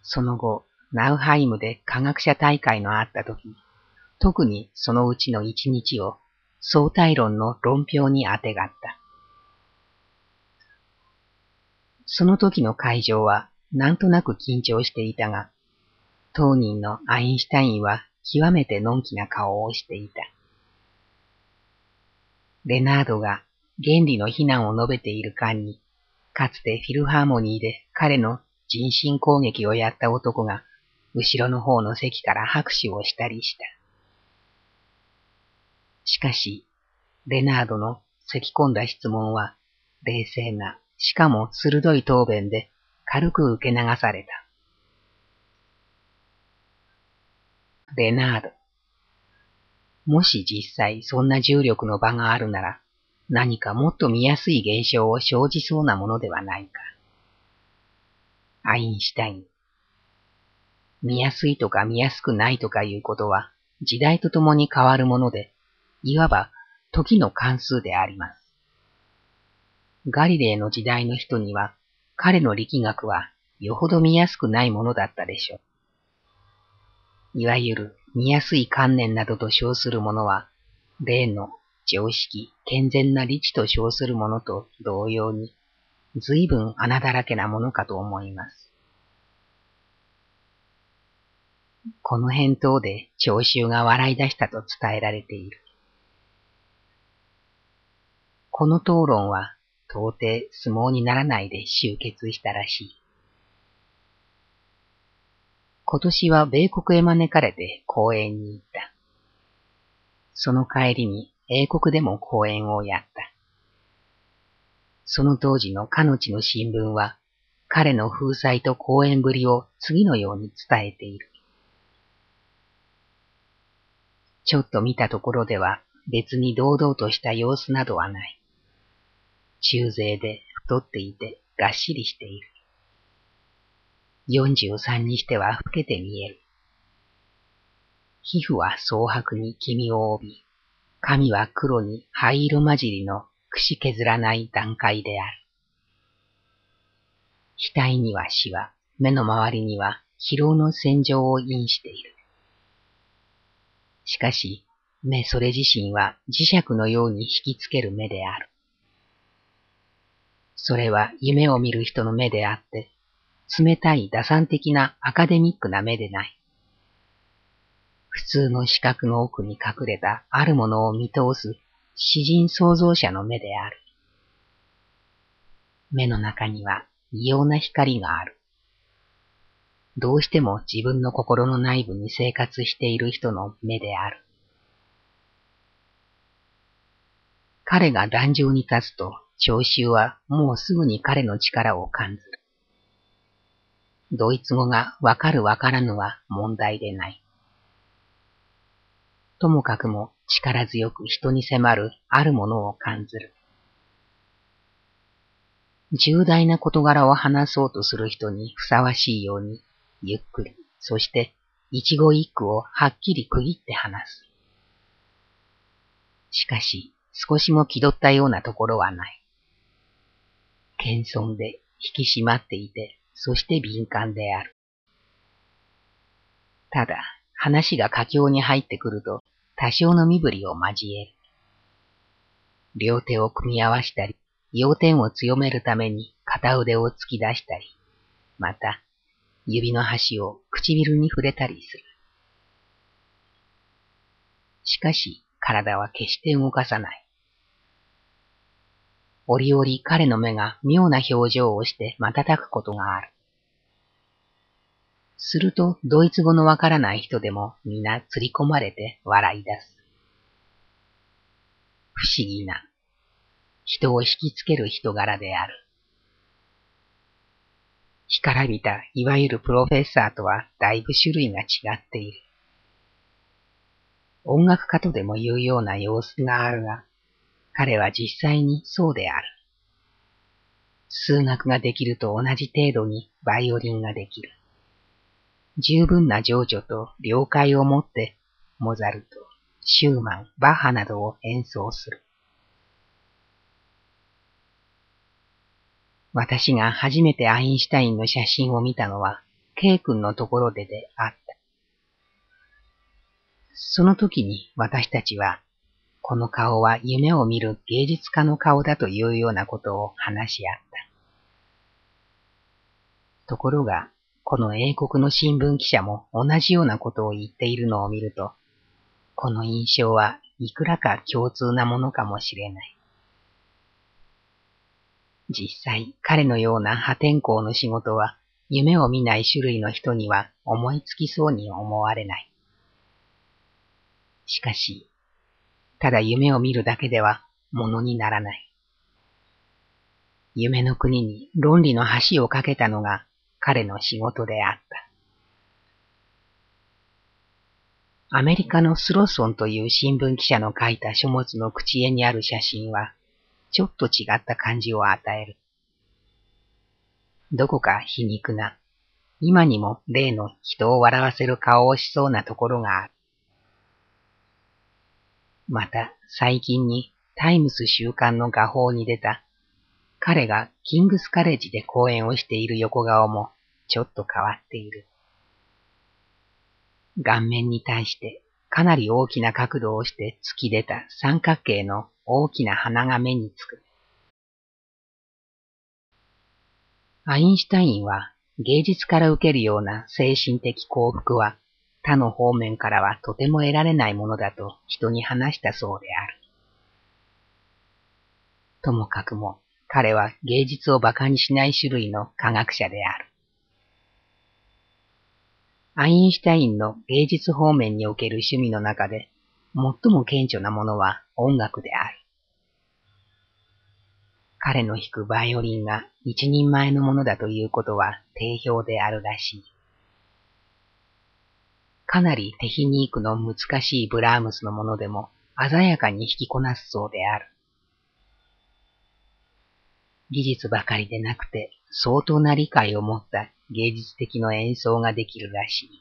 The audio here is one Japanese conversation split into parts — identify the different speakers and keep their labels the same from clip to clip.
Speaker 1: その後、ナウハイムで科学者大会のあったとき、特にそのうちの一日を相対論の論評にあてがった。その時の会場はなんとなく緊張していたが、当人のアインシュタインは極めてのんきな顔をしていた。レナードが原理の非難を述べている間に、かつてフィルハーモニーで彼の人身攻撃をやった男が、後ろの方の席から拍手をしたりした。しかし、レナードの咳き込んだ質問は、冷静な、しかも鋭い答弁で軽く受け流された。レナード。もし実際そんな重力の場があるなら、何かもっと見やすい現象を生じそうなものではないか。アインシュタイン。見やすいとか見やすくないとかいうことは、時代とともに変わるもので、いわば時の関数であります。ガリレーの時代の人には、彼の力学はよほど見やすくないものだったでしょう。いわゆる見やすい観念などと称するものは、例の常識、健全な理知と称するものと同様に、随分穴だらけなものかと思います。この返答で聴衆が笑い出したと伝えられている。この討論は到底相撲にならないで終結したらしい。今年は米国へ招かれて講演に行った。その帰りに英国でも講演をやった。その当時のかの地の新聞は彼の風采と講演ぶりを次のように伝えている。ちょっと見たところでは別に堂々とした様子などはない。中背で太っていてがっしりしている。43にしては老けて見える。皮膚は蒼白に黄みを帯び、髪は黒に灰色混じりの櫛削らない段階である。額にはシワ、目の周りには疲労の線状を印している。しかし、目それ自身は磁石のように引きつける目である。それは夢を見る人の目であって、冷たい打算的なアカデミックな目でない。普通の視覚の奥に隠れたあるものを見通す詩人創造者の目である。目の中には異様な光がある。どうしても自分の心の内部に生活している人の目である。彼が壇上に立つと、聴衆はもうすぐに彼の力を感じる。ドイツ語がわかるわからぬは問題でない。ともかくも力強く人に迫るあるものを感じる。重大な事柄を話そうとする人にふさわしいように、ゆっくり、そして一語一句をはっきり区切って話す。しかし、少しも気取ったようなところはない。謙遜で引き締まっていて、そして敏感である。ただ、話が佳境に入ってくると、多少の身振りを交える。両手を組み合わしたり、要点を強めるために片腕を突き出したり、また、指の端を唇に触れたりする。しかし、体は決して動かさない。折々彼の目が妙な表情をして瞬くことがある。すると、ドイツ語のわからない人でも皆釣り込まれて笑い出す。不思議な、人を引きつける人柄である。干からびたいわゆるプロフェッサーとはだいぶ種類が違っている。音楽家とでも言うような様子があるが、彼は実際にそうである。数学ができると同じ程度にバイオリンができる。十分な情緒と了解を持ってモザルト、シューマン、バッハなどを演奏する。私が初めてアインシュタインの写真を見たのは K 君のところであった。その時に私たちは、この顔は夢を見る芸術家の顔だというようなことを話し合った。ところが、この英国の新聞記者も同じようなことを言っているのを見ると、この印象はいくらか共通なものかもしれない。実際、彼のような破天荒の仕事は、夢を見ない種類の人には思いつきそうに思われない。しかし、ただ夢を見るだけではものにならない。夢の国に論理の橋を架けたのが彼の仕事であった。アメリカのスロッソンという新聞記者の書いた書物の口絵にある写真は、ちょっと違った感じを与える。どこか皮肉な、今にも例の人を笑わせる顔をしそうなところがある。また、最近にタイムス週刊の画報に出た、彼がキングスカレッジで講演をしている横顔もちょっと変わっている。顔面に対してかなり大きな角度をして突き出た三角形の大きな鼻が目につく。アインシュタインは芸術から受けるような精神的幸福は他の方面からはとても得られないものだと人に話したそうである。ともかくも彼は芸術を馬鹿にしない種類の科学者である。アインシュタインの芸術方面における趣味の中で最も顕著なものは音楽である。彼の弾くバイオリンが一人前のものだということは定評であるらしい。かなりテヒニークの難しいブラームスのものでも鮮やかに弾きこなすそうである。技術ばかりでなくて相当な理解を持った芸術的な演奏ができるらしい。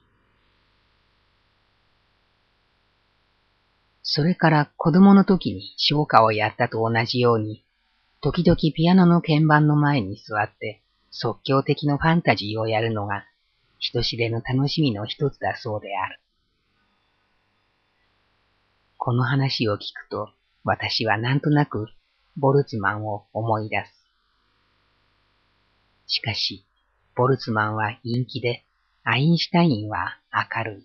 Speaker 1: それから子供の時に唱歌をやったと同じように、時々ピアノの鍵盤の前に座って即興的なファンタジーをやるのが人知れぬ楽しみの一つだそうである。この話を聞くと私はなんとなくボルツマンを思い出す。しかし、ボルツマンは陰気で、アインシュタインは明るい。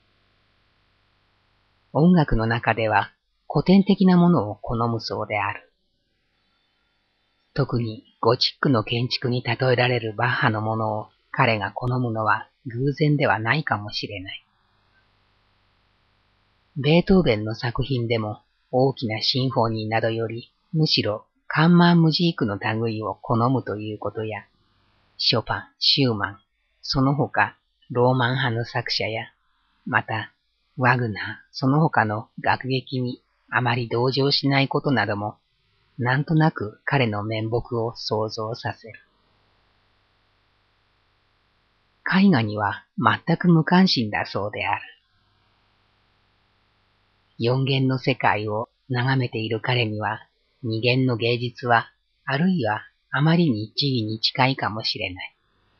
Speaker 1: 音楽の中では古典的なものを好むそうである。特にゴチックの建築に例えられるバッハのものを彼が好むのは偶然ではないかもしれない。ベートーベンの作品でも大きなシンフォニーなどよりむしろカンマンムジークの類を好むということや、ショパン、シューマン、その他ローマン派の作者や、またワグナー、その他の楽劇にあまり同情しないことなども、なんとなく彼の面目を想像させる。絵画には全く無関心だそうである。四元の世界を眺めている彼には、二元の芸術は、あるいはあまりに地理に近いかもしれない。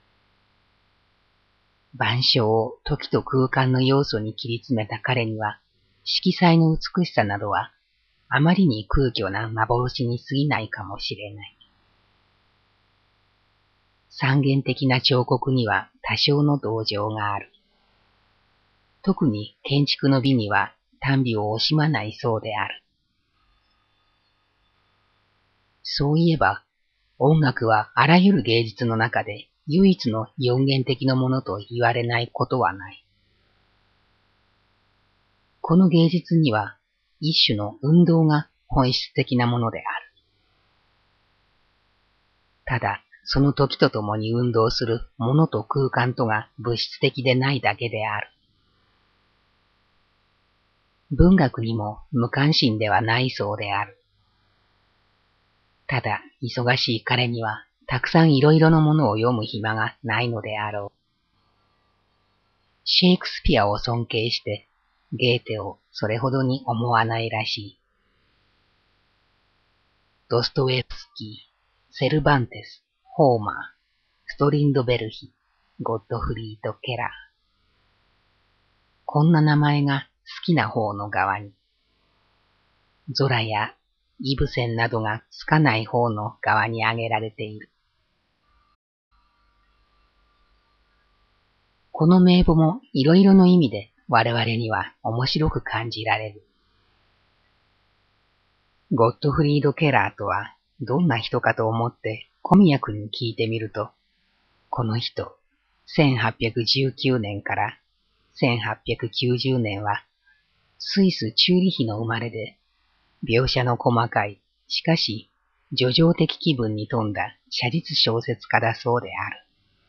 Speaker 1: 万象を時と空間の要素に切り詰めた彼には、色彩の美しさなどは、あまりに空虚な幻に過ぎないかもしれない。三元的な彫刻には多少の同情がある。特に建築の美には短美を惜しまないそうである。そういえば、音楽はあらゆる芸術の中で唯一の四元的なものと言われないことはない。この芸術には一種の運動が本質的なものである。ただ、その時とともに運動するものと空間とが物質的でないだけである。文学にも無関心ではないそうである。ただ、忙しい彼にはたくさんいろいろなものを読む暇がないのであろう。シェイクスピアを尊敬して、ゲーテをそれほどに思わないらしい。ドストエフスキー、セルバンテス、ホーマー、ストリンドベルヒ、 ゴッドフリード・ケラー。こんな名前が好きな方の側に、ゾラやイブセンなどがつかない方の側に挙げられている。この名簿もいろいろの意味で我々には面白く感じられる。ゴッドフリード・ケラーとはどんな人かと思って小宮君に聞いてみると、この人、1819年から1890年はスイス・チューリヒの生まれで、描写の細かい、しかし叙情的気分に富んだ写実小説家だそうである。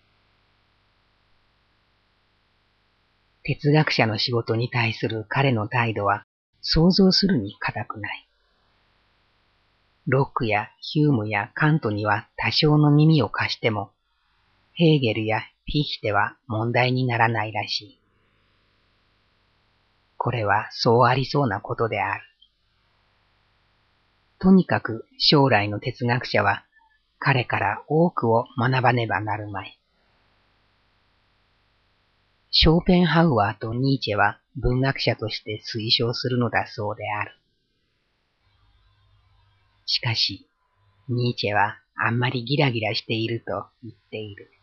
Speaker 1: 哲学者の仕事に対する彼の態度は想像するに難くない。ロックやヒュームやカントには多少の耳を貸しても、ヘーゲルやフィヒテは問題にならないらしい。これはそうありそうなことである。とにかく将来の哲学者は彼から多くを学ばねばなるまい。ショーペンハウアーとニーチェは文学者として推奨するのだそうである。しかし、ニーチェはあんまりギラギラしていると言っている。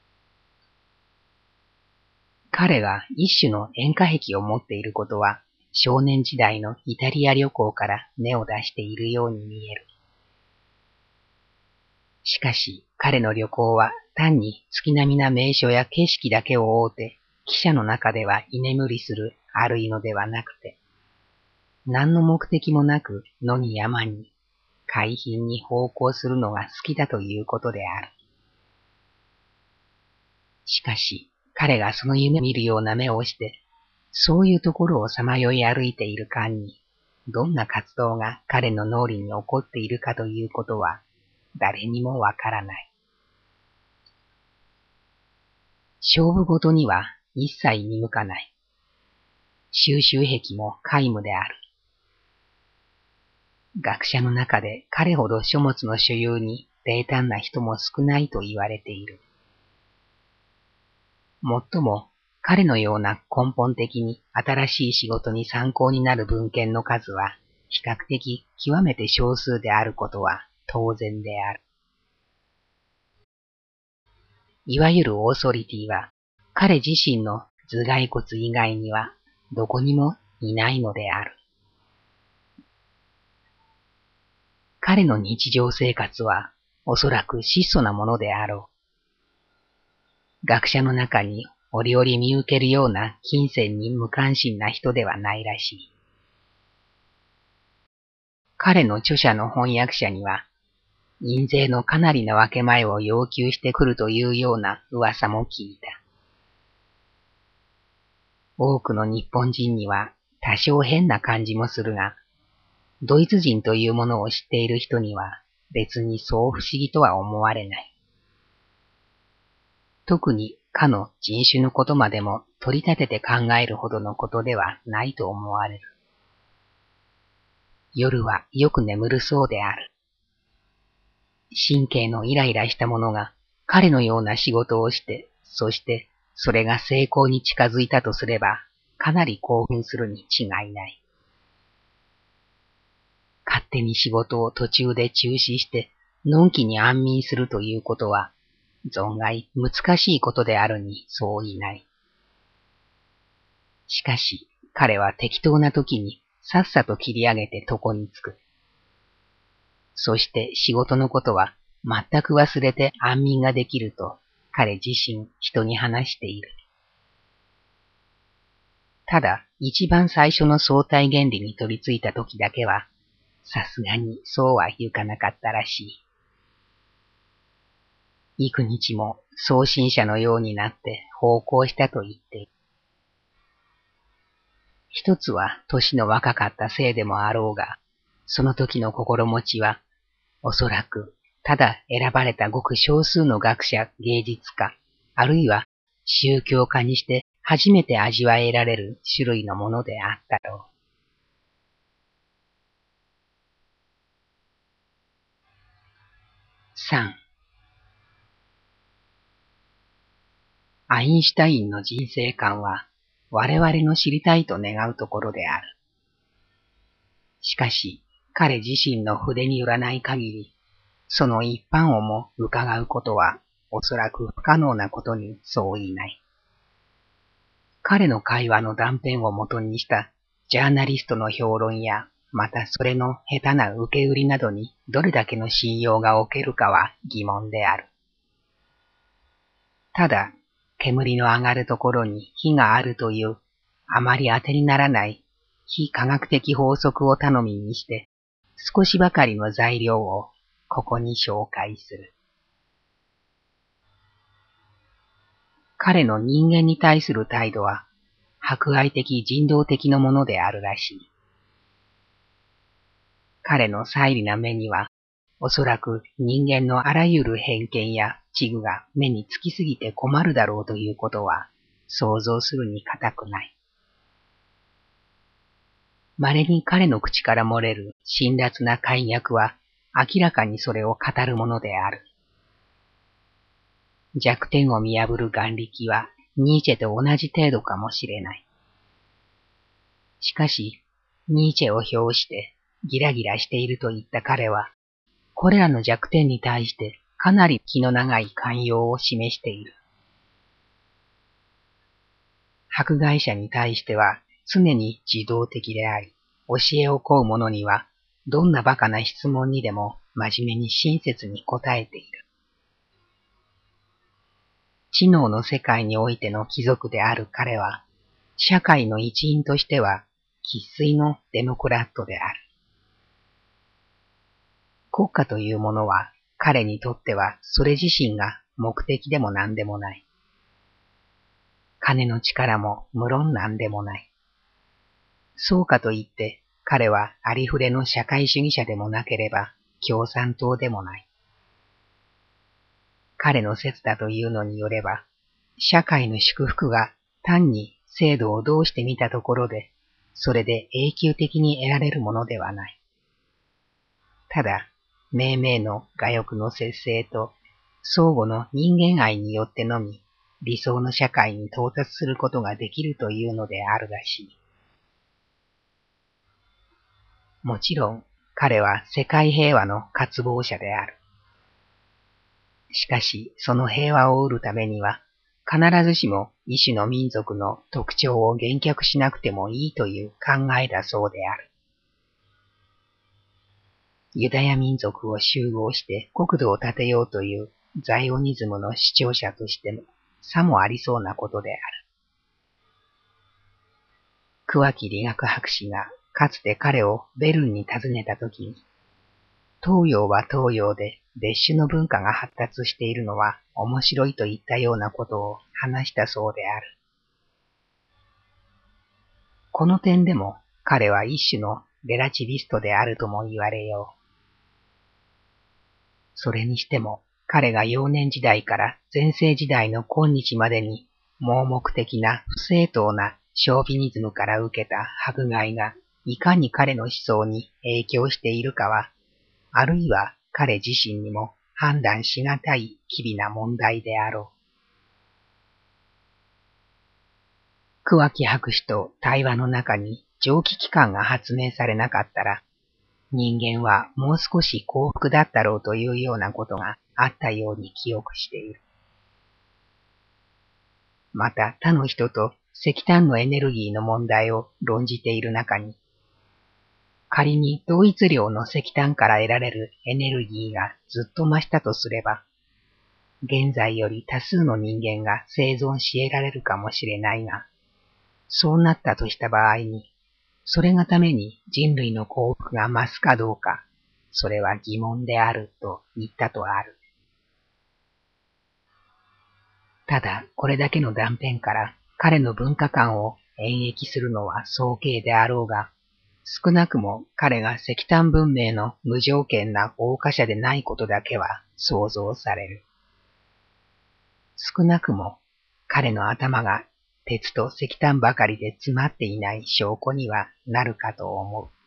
Speaker 1: 彼が一種の塩化癖を持っていることは少年時代のイタリア旅行から根を出しているように見える。しかし彼の旅行は単に月並みな名所や景色だけを追うて汽車の中では居眠りするあるいのではなくて、何の目的もなく野に山に海浜に奉公するのが好きだということである。しかし彼がその夢見るような目をして、そういうところをさまよい歩いている間に、どんな活動が彼の脳裏に起こっているかということは誰にもわからない。勝負ごとには一切見向かない。収集癖も皆無である。学者の中で彼ほど書物の所有に冷淡な人も少ないと言われている。もっとも彼のような根本的に新しい仕事に参考になる文献の数は比較的極めて少数であることは当然である。いわゆるオーソリティは彼自身の頭蓋骨以外にはどこにもいないのである。彼の日常生活はおそらく質素なものであろう。学者の中に折々見受けるような金銭に無関心な人ではないらしい。彼の著者の翻訳者には、印税のかなりな分け前を要求してくるというような噂も聞いた。多くの日本人には多少変な感じもするが、ドイツ人というものを知っている人には別にそう不思議とは思われない。特にかの人種のことまでも取り立てて考えるほどのことではないと思われる。夜はよく眠るそうである。神経のイライラした者が彼のような仕事をして、そしてそれが成功に近づいたとすれば、かなり興奮するに違いない。勝手に仕事を途中で中止して、のんきに安眠するということは、存外難しいことであるにそういない。しかし、彼は適当な時にさっさと切り上げて床につく。そして仕事のことは全く忘れて安眠ができると彼自身人に話している。ただ一番最初の相対原理に取り付いた時だけはさすがにそうはいかなかったらしい。幾日も送信者のようになって奉公したと言っている。一つは年の若かったせいでもあろうが、その時の心持ちはおそらくただ選ばれたごく少数の学者、芸術家、あるいは宗教家にして初めて味わえられる種類のものであったろう。3. アインシュタインの人生観は我々の知りたいと願うところである。しかし、彼自身の筆によらない限り、その一般をも伺うことはおそらく不可能なことに相違ない。彼の会話の断片を元にしたジャーナリストの評論や、またそれの下手な受け売りなどにどれだけの信用がおけるかは疑問である。ただ、煙の上がるところに火があるというあまり当てにならない非科学的法則を頼みにして、少しばかりの材料をここに紹介する。彼の人間に対する態度は、博愛的人道的なものであるらしい。彼の犀利な目には、おそらく人間のあらゆる偏見や知具が目につきすぎて困るだろうということは、想像するに難くない。稀に彼の口から漏れる辛辣な快虐は、明らかにそれを語るものである。弱点を見破る眼力はニーチェと同じ程度かもしれない。しかし、ニーチェを評してギラギラしていると言った彼は、これらの弱点に対してかなり気の長い寛容を示している。迫害者に対しては常に自動的であり、教えを請う者にはどんな馬鹿な質問にでも真面目に親切に答えている。知能の世界においての貴族である彼は、社会の一員としては生粋のデモクラットである。国家というものは彼にとってはそれ自身が目的でも何でもない。金の力も無論何でもない。そうかといって彼はありふれの社会主義者でもなければ共産党でもない。彼の説だというのによれば、社会の祝福が単に制度をどうしてみたところで、それで永久的に得られるものではない。ただ、命名の我欲の節制と相互の人間愛によってのみ、理想の社会に到達することができるというのであるらしい。もちろん、彼は世界平和の渇望者である。しかし、その平和を得るためには、必ずしも一種の民族の特徴を厳却しなくてもいいという考えだそうである。ユダヤ民族を集合して国土を建てようというザイオニズムの主張者としても、さもありそうなことである。桑木理学博士がかつて彼をベルンに訪ねたときに、東洋は東洋で別種の文化が発達しているのは面白いといったようなことを話したそうである。この点でも彼は一種のレラチビストであるとも言われよう。それにしても彼が幼年時代から全盛時代の今日までに盲目的な不正当なショービニズムから受けた迫害がいかに彼の思想に影響しているかは、あるいは彼自身にも判断しがたい機微な問題であろう。桑木博士と対話の中に蒸気機関が発明されなかったら、人間はもう少し幸福だったろうというようなことがあったように記憶している。また他の人と石炭のエネルギーの問題を論じている中に、仮に同一量の石炭から得られるエネルギーがずっと増したとすれば、現在より多数の人間が生存し得られるかもしれないが、そうなったとした場合に、それがために人類の幸福が増すかどうか、それは疑問であると言ったとある。ただ、これだけの断片から彼の文化観を演繹するのは早計であろうが、少なくも彼が石炭文明の無条件な謳歌者でないことだけは想像される。少なくも彼の頭が鉄と石炭ばかりで詰まっていない証拠にはなるかと思う。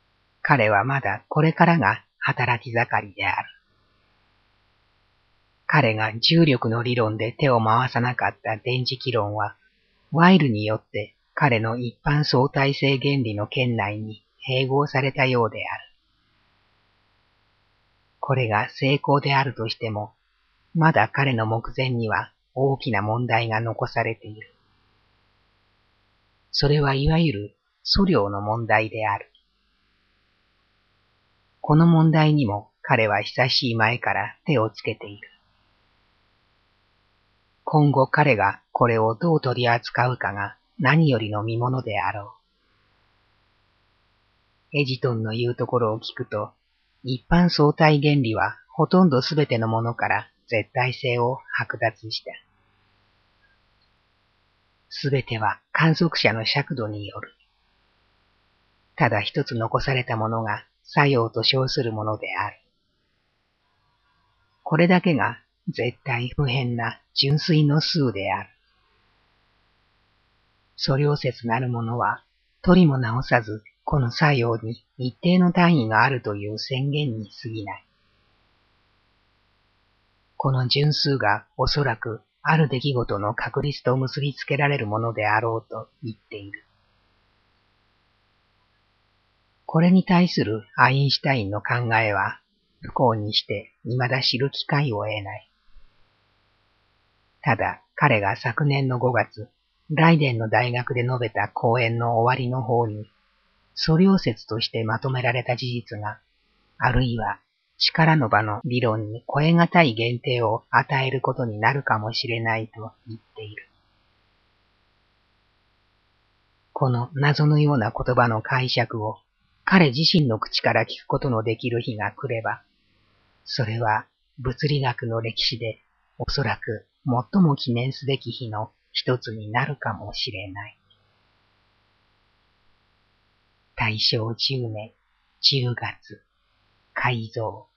Speaker 1: 彼はまだこれからが働き盛りである。 彼が重力の理論で手を回さなかった電磁気論は、ワイルによって彼の一般相対性原理の圏内に併合されたようである。これが成功であるとしても、まだ彼の目前には大きな問題が残されている。それはいわゆる素量の問題である。この問題にも彼は久しい前から手をつけている。今後彼がこれをどう取り扱うかが何よりの見ものであろう。エジトンの言うところを聞くと、一般相対原理はほとんどすべてのものから絶対性を剥奪した。すべては観測者の尺度による。ただ一つ残されたものが作用と称するものである。これだけが絶対不変な純粋の数である。素量説なるものは、取りも直さず、この作用に一定の単位があるという宣言に過ぎない。この純数がおそらくある出来事の確率と結びつけられるものであろうと言っている。これに対するアインシュタインの考えは、不幸にして未だ知る機会を得ない。ただ彼が昨年の5月、ライデンの大学で述べた講演の終わりの方に、素量説としてまとめられた事実が、あるいは力の場の理論に超えがたい限定を与えることになるかもしれないと言っている。この謎のような言葉の解釈を彼自身の口から聞くことのできる日が来れば、それは物理学の歴史でおそらく最も記念すべき日の一つになるかもしれない。大正10年10月、改造。